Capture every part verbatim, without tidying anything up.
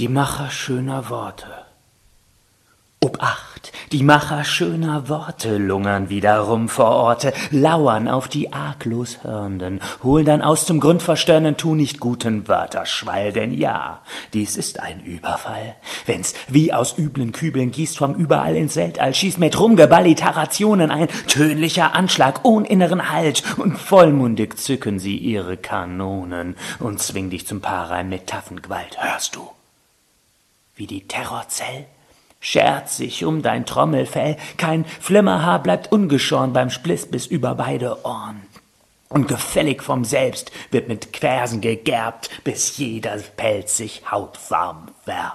Die Macher schöner Worte. Obacht, die Macher schöner Worte lungern wiederum vor Orte, lauern auf die arglos Hörnden, holen dann aus zum Grundverstören, tu nicht guten Wörterschwall, denn ja, dies ist ein Überfall. Wenn's wie aus üblen Kübeln gießt vom Überall ins Weltall, schießt mit Rumgeballiterationen ein tönlicher Anschlag ohn inneren Halt, und vollmundig zücken sie ihre Kanonen und zwingen dich zum Paarreim mit Taffengewalt. Hörst du, wie die Terrorzell schert sich um dein Trommelfell, kein Flimmerhaar bleibt ungeschoren beim Spliss bis über beide Ohren. Und gefällig vom Selbst wird mit Quersen gegerbt, bis jeder Pelz sich hautwarm wärmt.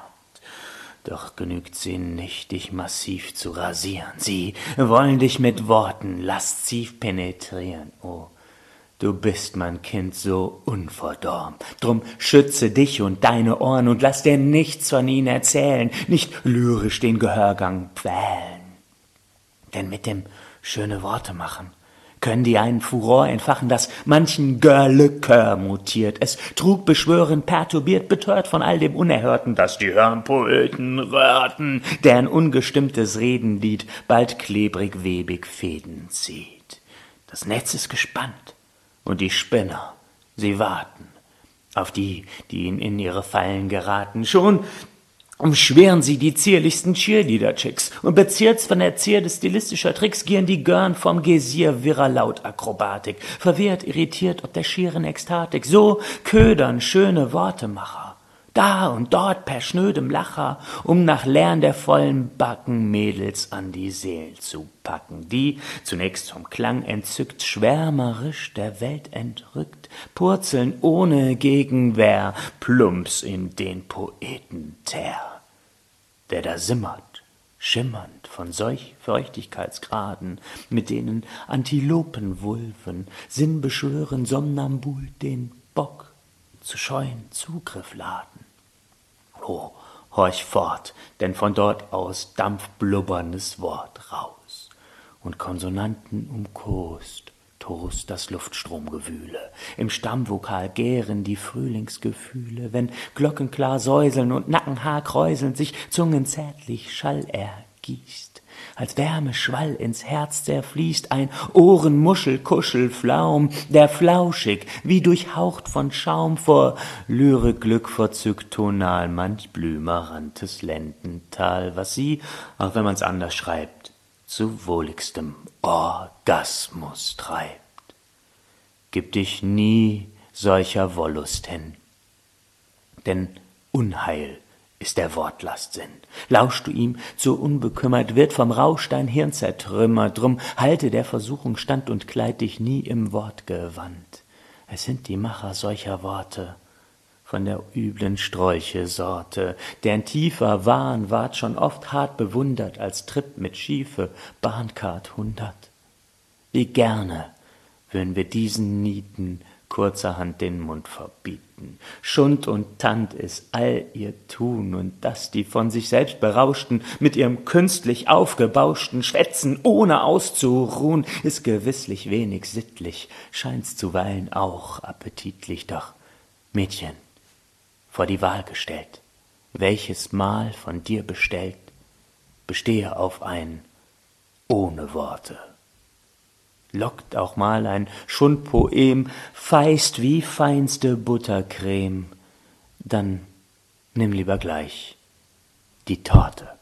Doch genügt sie nicht, dich massiv zu rasieren. Sie wollen dich mit Worten lasziv penetrieren. Oh, du bist, mein Kind, so unverdorben. Drum schütze dich und deine Ohren und lass dir nichts von ihnen erzählen, nicht lyrisch den Gehörgang quälen. Denn mit dem schöne Worte machen können die einen Furor entfachen, das manchen Görlekör mutiert, es trug beschwörend, perturbiert, betört von all dem Unerhörten, das die Hirnpoeten röhrten, deren ungestimmtes Redenlied bald klebrig, webig Fäden zieht. Das Netz ist gespannt, und die Spinner, sie warten auf die, die ihnen in ihre Fallen geraten. Schon umschweren sie die zierlichsten Cheerleader-Chicks, und bezirzt von der Zierde stilistischer Tricks gieren die Görn vom Gesier wirrer Lautakrobatik, verwirrt, irritiert ob der schieren Ekstatik. So ködern schöne Wortemacher da und dort per schnödem Lacher, um nach Lärm der vollen Backen Mädels an die Seel zu packen, die, zunächst vom Klang entzückt, schwärmerisch der Welt entrückt, purzeln ohne Gegenwehr plumps in den Poetenteer, der da simmert, schimmernd von solch Feuchtigkeitsgraden, mit denen Antilopenwulven sinnbeschwören somnambul den Bock zu scheuen Zugriff laden. Oh, horch fort, denn von dort aus dampft blubberndes Wort raus, und Konsonanten umkost, tost das Luftstromgewühle. Im Stammvokal gären die Frühlingsgefühle, wenn glockenklar säuseln und Nackenhaar kräuselnd sich zungenzärtlich Schall ergießt. Als Wärmeschwall ins Herz zerfließt ein Ohrenmuschel-Kuschelflaum, der flauschig, wie durchhaucht von Schaum, vor Lyrik-Glück verzückt tonal manch blümerantes Lendental, was sie, auch wenn man's anders schreibt, zu wohligstem Orgasmus treibt. Gib dich nie solcher Wollust hin, denn Unheil ist der Wortlastsinn. Lauschst du ihm zu unbekümmert, wird vom Rausch dein Hirn zertrümmert. Drum halte der Versuchung stand und kleid dich nie im Wortgewand. Es sind die Macher solcher Worte von der üblen Sträuche-Sorte, deren tiefer Wahn ward schon oft hart bewundert als Trip mit Schiefe Bahnkart hundert. Wie gerne würden wir diesen Nieten kurzerhand den Mund verbieten. Schund und Tant ist all ihr Tun, und dass die von sich selbst Berauschten mit ihrem künstlich aufgebauschten Schwätzen ohne auszuruhen, ist gewisslich wenig sittlich, scheint's zuweilen auch appetitlich. Doch, Mädchen, vor die Wahl gestellt, welches Mahl von dir bestellt, bestehe auf ein ohne Worte. Lockt auch mal ein Schundpoem, feist wie feinste Buttercreme, dann nimm lieber gleich die Torte.